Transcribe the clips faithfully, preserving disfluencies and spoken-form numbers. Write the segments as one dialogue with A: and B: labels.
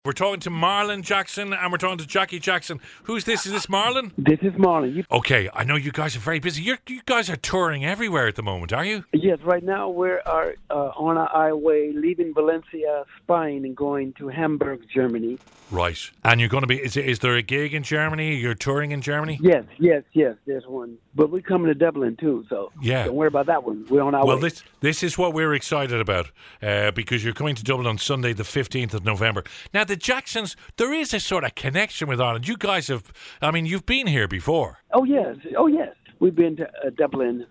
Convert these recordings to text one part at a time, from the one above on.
A: We're talking to Marlon Jackson and we're talking to Jackie Jackson. Who's this? Is this Marlon?
B: This is Marlon. You...
A: Okay, I know you guys are very busy. You're, you guys are touring everywhere at the moment, are you?
B: Yes, right now we're are, uh, on our way leaving Valencia, Spain, and going to Hamburg, Germany.
A: Right. And you're going to be, is, is there a gig in Germany? You're touring in Germany?
B: Yes, yes, yes, there's one. But we're coming to Dublin too, so
A: yeah.
B: Don't worry about that one. We're on our
A: well,
B: way.
A: Well, this, this is what we're excited about uh, because you're coming to Dublin on Sunday, the fifteenth of November. Now, the Jacksons, there is a sort of connection with Ireland. You guys have, I mean, you've been here before.
B: Oh, yes. Oh, yes. We've been to uh, Dublin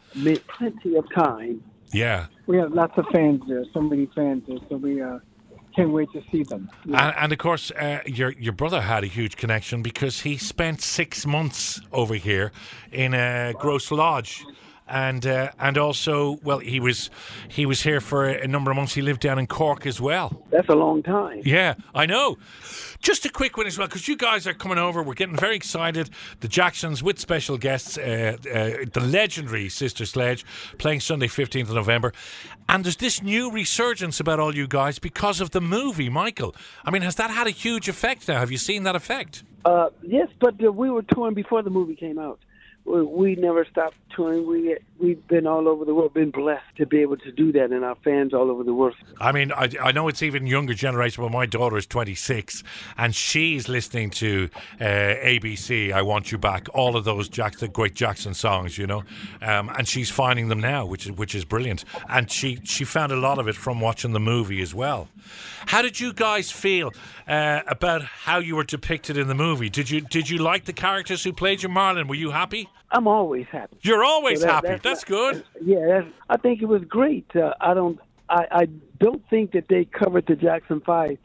B: plenty of time.
A: Yeah.
C: We have lots of fans there, so many fans there, so we uh, can't wait to see them. Yeah.
A: And, and, of course, uh, your your brother had a huge connection because he spent six months over here in uh, Gross Lodge. And uh, and also, well, he was he was here for a number of months. He lived down in Cork as well.
B: That's a long time.
A: Yeah, I know. Just a quick one as well, because you guys are coming over. We're getting very excited. The Jacksons with special guests, uh, uh, the legendary Sister Sledge, playing Sunday, fifteenth of November. And there's this new resurgence about all you guys because of the movie, Michael. I mean, has that had a huge effect now? Have you seen that effect?
B: Uh, yes, but uh, we were touring before the movie came out. We, we never stopped touring. We, we've been all over the world, been blessed to be able to do that, and our fans all over the world.
A: I mean, I, I know it's even younger generation, but my daughter is twenty-six, and she's listening to uh, A B C, I Want You Back, all of those Jack, the great Jackson songs, you know, um, and she's finding them now, which is, which is brilliant. And she, she found a lot of it from watching the movie as well. How did you guys feel uh, about how you were depicted in the movie? Did you did you like the characters who played you, Marlon? Were you happy?
B: I'm always happy.
A: You're always
B: so that,
A: happy.
B: That's,
A: that's
B: not,
A: good.
B: Yeah, that's, I think it was great. Uh, I don't. I, I don't think that they covered the Jackson Five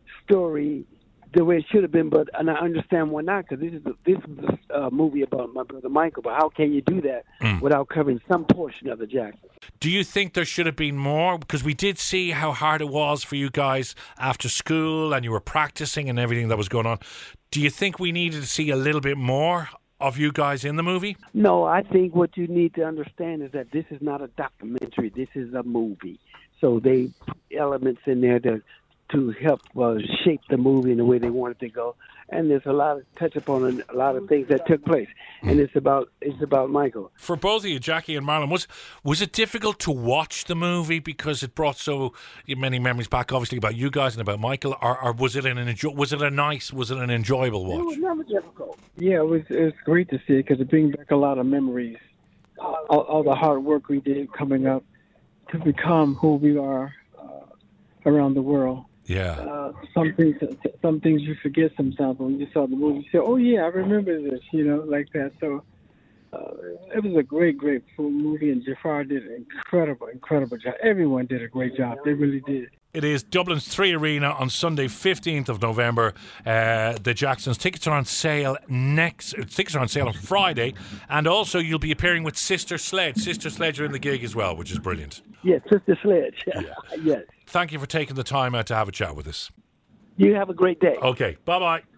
B: story the way it should have been, but and I understand why not, because this is a, this is a uh, movie about my brother Michael. But how can you do that mm. without covering some portion of the Jacksons?
A: Do you think there should have been more? Because we did see how hard it was for you guys after school, and you were practicing and everything that was going on. Do you think we needed to see a little bit more of you guys in the movie?
B: No, I think what you need to understand is that this is not a documentary. This is a movie. So they put elements in there to to help uh, shape the movie in the way they want it to go. And there's a lot of touch upon a lot of things that took place. And it's about it's about Michael.
A: For both of you, Jackie and Marlon, was was it difficult to watch the movie because it brought so many memories back, obviously, about you guys and about Michael, or, or was it an enjoy, was it a nice, was it an enjoyable watch?
B: It was never difficult.
C: Yeah, it was it was great to see it because it brings back a lot of memories. All, all the hard work we did coming up to become who we are uh, around the world.
A: Yeah.
C: Uh, some things, some things you forget sometimes. When you saw the movie, you say, "Oh yeah, I remember this," you know, like that. So uh, it was a great, great full movie, and Jafar did an incredible, incredible job. Everyone did a great job. They really did.
A: It is Dublin's Three Arena on Sunday, fifteenth of November. Uh, the Jacksons. Tickets are on sale next. Tickets are on sale on Friday, and also you'll be appearing with Sister Sledge. Sister Sledge are in the gig as well, which is brilliant.
B: Yes, Sister Sledge.
A: Yeah.
B: Yes.
A: Thank you for taking the time out to have a chat with us.
B: You have a great day.
A: Okay. Bye bye.